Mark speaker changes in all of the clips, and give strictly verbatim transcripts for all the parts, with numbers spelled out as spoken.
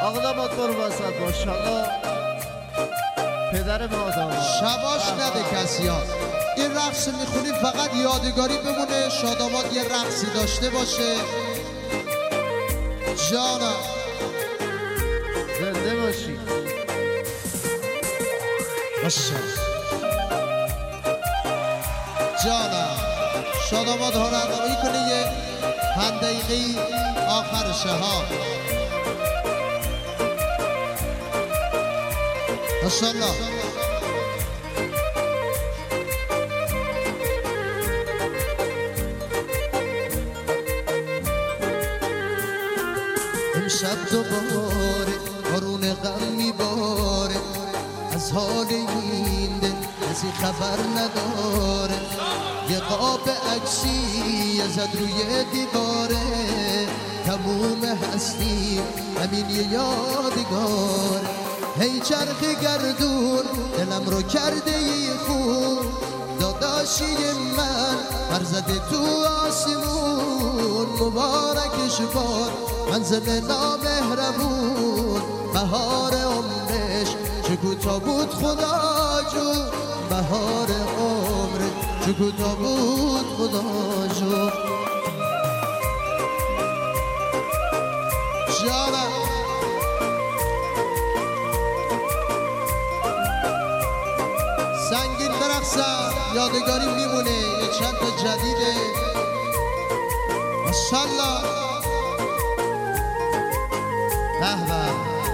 Speaker 1: آقا داماد برو وسط باش. آقا پدر ما داماد
Speaker 2: شباش نده کسی ها. این رقص میخونیم فقط یادگاری بمونه. شاداماد یه رقصی داشته باشه. جانم
Speaker 1: زنده باشی
Speaker 2: باشه. جانم شاداماد هنرنمایی کنه یه پنج دقیقی آخرشه ها. ماشاءالله. امشب دوباره بارون غم میباره، از حال این دل کسی خبر نداره. یه قاب عکسی زد روی دیواره، تموم هستی همین یه یادگاره. هی چرخ گردون دلم رو کرده ی خون، داداشی من پر زده تو آسمون. مبارکش باد منزل نامهربون، بهار عمرش چه کوتا بود خدا جون. بهار عمرش چه کوتا بود خدا جون. جانم سنگین برقصم یادگاری میمونه. یه چند تا جدیده ماشاءالله. به به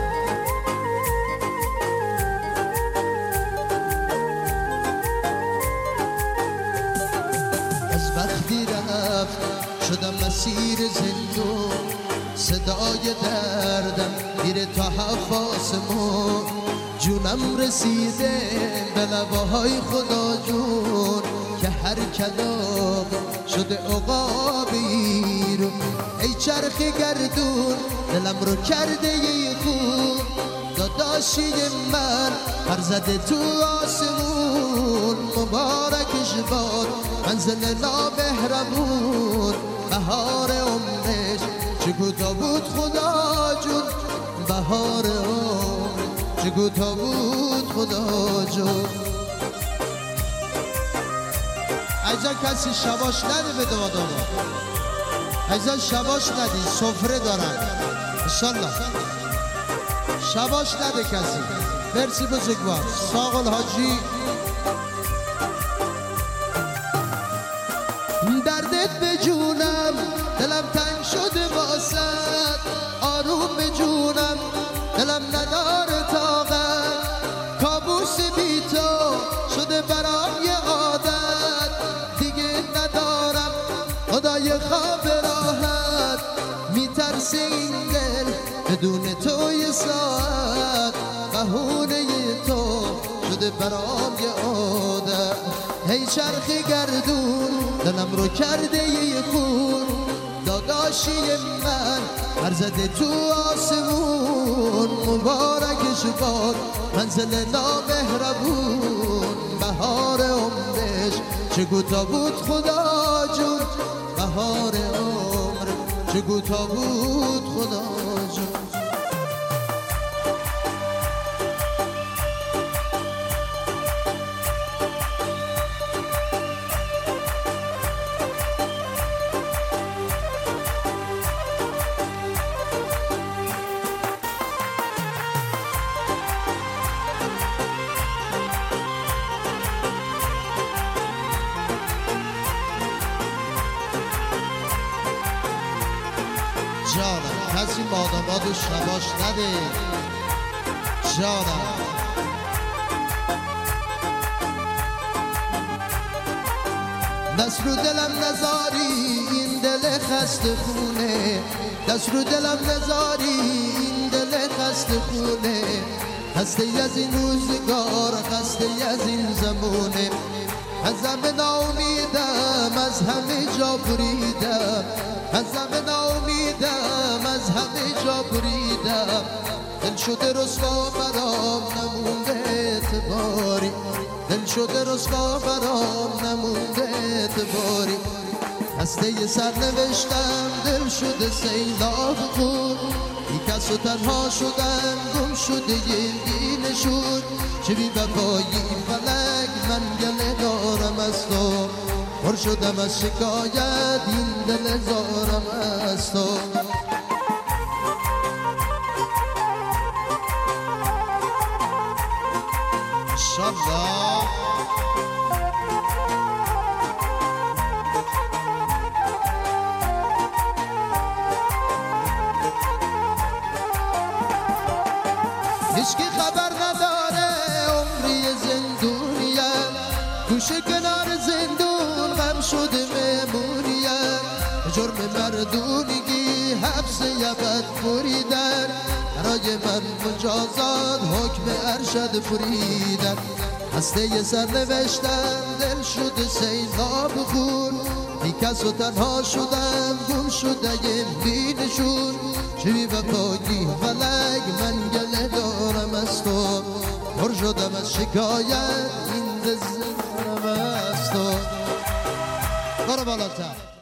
Speaker 2: از وقتی رفت شدم مسیر زندون، صدای دردم میره تا حواسمون. جونم رسیده به لباهای خدا جون، که هر کلام شده عقابی رو. ای چرخ گردون دلم رو کرده ی خون، داداشی من پر زده تو آسمون. مبارکش باد منزل نامهربون، بهار عمرش چه کوتا بود خدا جون. بهار عمرش چه کوتا بود خدا جون. ایزا کسی شباش نده به داداما. ایزا شباش ندی سفره دارن انشالله. شباش نده کسی. مرسی بزرگوار ساق الحاجی. دردت به جونم دلم تنگ شده واسد، آروم به جونم دلم نداره طاقت. کابوس بی تو شده برام یه عادت، دیگه ندارم خدای خواب راحت. میترسه این دل بدون تو یه ساعت، بهونه تو شده برام یه عادت. هی چرخ گردون دلم رو کرده یه خون، داداشی من پر زده تو آسمون. مبارکش باد منزل نامهربون، بهار عمرش چه کوتا بود خدا جون. بهار عمر چه کوتا بود خدا جون. جانم کسی مادامادو شباش نده. جانم دست رو دلم نزاری این دل خسته خونه، دست رو دلم نزاری این دل خسته خونه. خسته از این روزگار خسته از این زمونه، از همه ناامیدم از همه جا بریدم، از همه ناامیدم از همه جا بریدم. دل شده رسوا برام نمونده اعتباری، دل شده رسوا برام نمونده اعتباری. دسته سر نوشتم دل شده سیلاب خون یک کس و تنها شدم گم شده یه نشون چه بی وفایی فلک من گله دارم از تو پر شدم از شکایت این دل زارم از تو
Speaker 1: شبا
Speaker 2: هیچ کی خبر نداره عمری زندونیم گوشه کنار زندون غم شده مهمونیم جرم مردونگی حبس یبد بریدن برای من مجازات حکم ارشد فریدن هسته سر نوشتم دل شده سیلاب خون بیکس و تنها شدم گم شده بی نشون چه بی وفایی فلک من گله دارم از تو پر شدم از شکایت این دل زارم از تو
Speaker 1: برو بالاتر